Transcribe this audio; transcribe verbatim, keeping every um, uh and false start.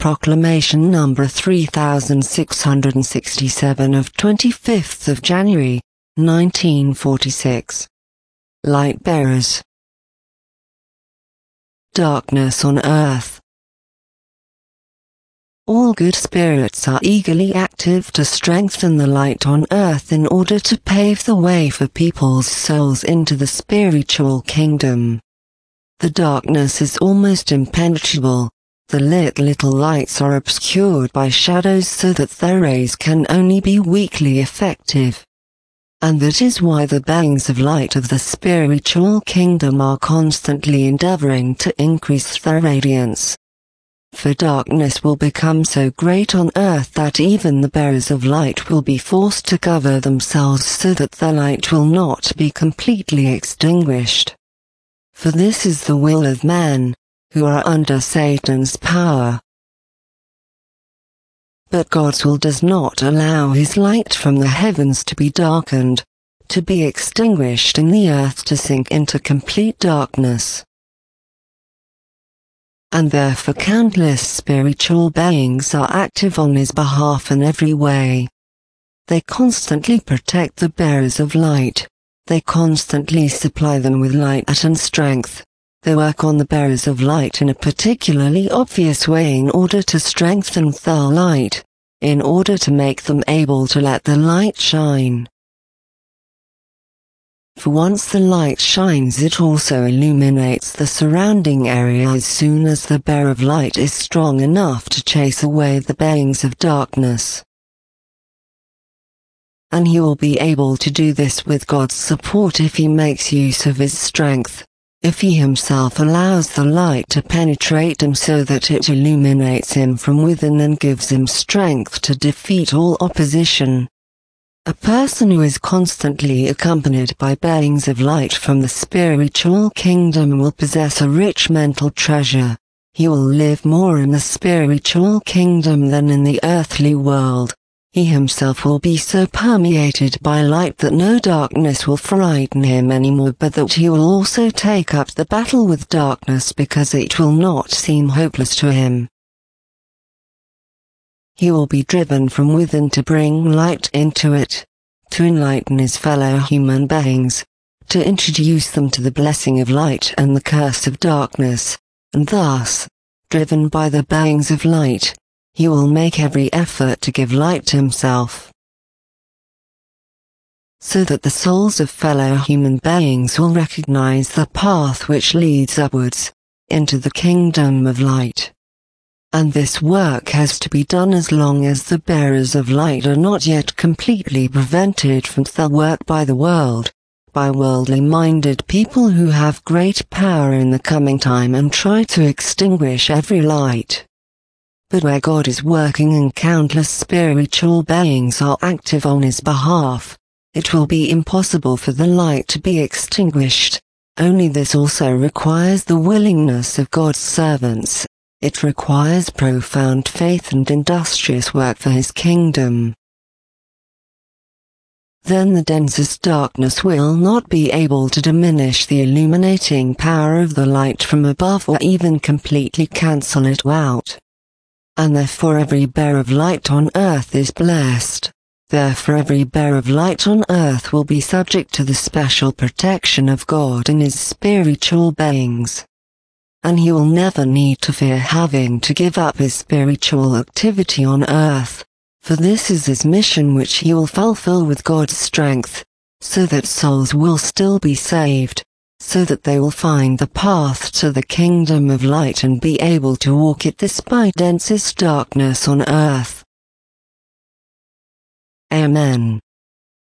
Proclamation number three thousand six hundred sixty-seven of twenty-fifth of January, nineteen forty-six. Light bearers. Darkness on earth. All good spirits are eagerly active to strengthen the light on earth in order to pave the way for people's souls into the spiritual kingdom. The darkness is almost impenetrable. The lit little lights are obscured by shadows so that their rays can only be weakly effective. And that is why the beings of light of the spiritual kingdom are constantly endeavoring to increase their radiance. For darkness will become so great on earth that even the bearers of light will be forced to cover themselves so that their light will not be completely extinguished. For this is the will of man, who are under Satan's power. But God's will does not allow his light from the heavens to be darkened, to be extinguished and the earth to sink into complete darkness. And therefore countless spiritual beings are active on his behalf in every way. They constantly protect the bearers of light. They constantly supply them with light and strength. They work on the bearers of light in a particularly obvious way in order to strengthen their light, in order to make them able to let the light shine. For once the light shines, it also illuminates the surrounding area as soon as the bearer of light is strong enough to chase away the beings of darkness. And he will be able to do this with God's support if he makes use of his strength, if he himself allows the light to penetrate him so that it illuminates him from within and gives him strength to defeat all opposition. A person who is constantly accompanied by beings of light from the spiritual kingdom will possess a rich mental treasure. He will live more in the spiritual kingdom than in the earthly world. He himself will be so permeated by light that no darkness will frighten him anymore, but that he will also take up the battle with darkness because it will not seem hopeless to him. He will be driven from within to bring light into it, to enlighten his fellow human beings, to introduce them to the blessing of light and the curse of darkness, and thus, driven by the beings of light, he will make every effort to give light to himself, so that the souls of fellow human beings will recognize the path which leads upwards, into the kingdom of light. And this work has to be done as long as the bearers of light are not yet completely prevented from their work by the world, by worldly-minded people who have great power in the coming time and try to extinguish every light. But where God is working and countless spiritual beings are active on his behalf, it will be impossible for the light to be extinguished. Only this also requires the willingness of God's servants. It requires profound faith and industrious work for his kingdom. Then the densest darkness will not be able to diminish the illuminating power of the light from above or even completely cancel it out. And therefore every bearer of light on earth is blessed. Therefore every bearer of light on earth will be subject to the special protection of God and his spiritual beings. And he will never need to fear having to give up his spiritual activity on earth, for this is his mission which he will fulfill with God's strength, so that souls will still be saved, so that they will find the path to the kingdom of light and be able to walk it despite densest darkness on earth. Amen.